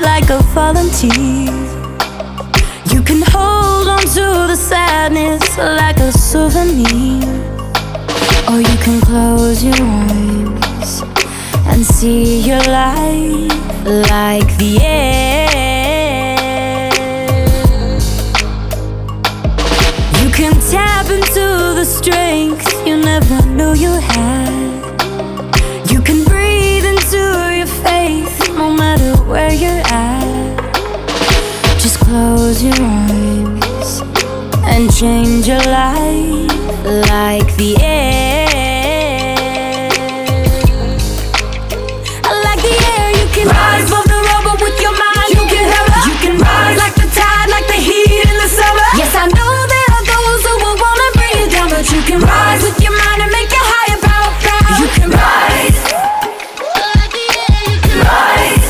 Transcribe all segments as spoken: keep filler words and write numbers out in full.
like a volunteer. You can hold on to the sadness like a souvenir, or you can close your eyes and see your life like the air. You can tap into the strength you never knew you had. You can breathe into your faith no matter where you're at. Just close your eyes and change your life like the air. Like the air, you can rise above the rubble with your mind. You can hover, you can rise like the tide, like the heat in the summer. Yes, I know there are those who will wanna bring you down, but you can rise with your mind and make your higher power proud. You can rise. Like the air, you can rise.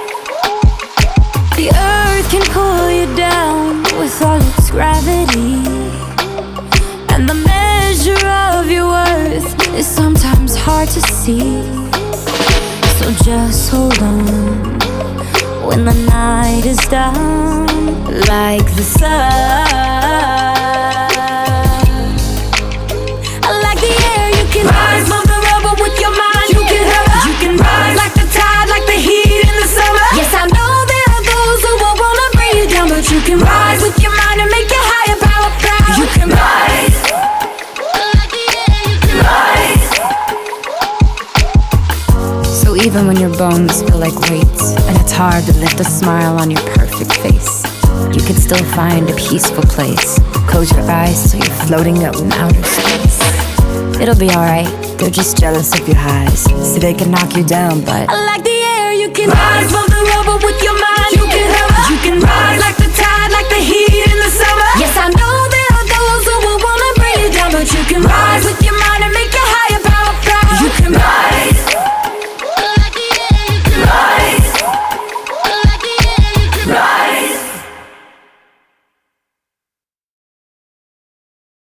The earth can pull you down with all its gravity, and the measure of your worth is sometimes hard to see. So just hold on when the night is done, like the sun. Like the air, you can rise above the rubble with your mind. You can hover, you can rise like the tide, like the heat in the summer. Yes, I know there are those who will wanna bring you down, but you can rise with your mind and make your higher power proud. You can rise. Like the air, you can rise. So even when your bones feel like weights and it's hard to lift a smile on your perfect face, you can still find a peaceful place. Close your eyes so you're floating up in outer space. It'll be alright, they're just jealous of your highs, so they can knock you down, but like the air, you can rise above the rubble with your mind. You can hover, you can rise like the tide, like the heat in the summer. Yes, I know there are those who will wanna bring you down, but you can rise with your